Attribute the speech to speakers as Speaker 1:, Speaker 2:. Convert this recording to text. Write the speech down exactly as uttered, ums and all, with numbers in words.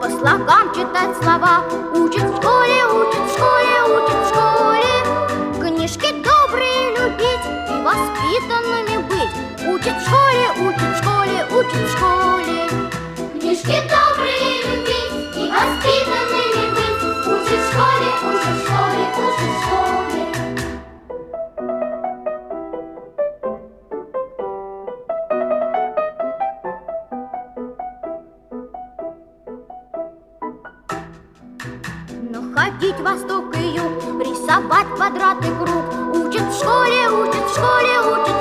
Speaker 1: по слогам читать слова. Учат в школе, учат в школе, учат в школе. Книжки добрые любить и воспитанными быть. Учат в школе, учат в школе, учат в школе.
Speaker 2: Книжки добрые любить и воспитанными быть. Учат в школе, учат в школе, учат в школе.
Speaker 1: Ходить восток и юг, рисовать квадрат и круг. Учат в школе, учат в школе, учат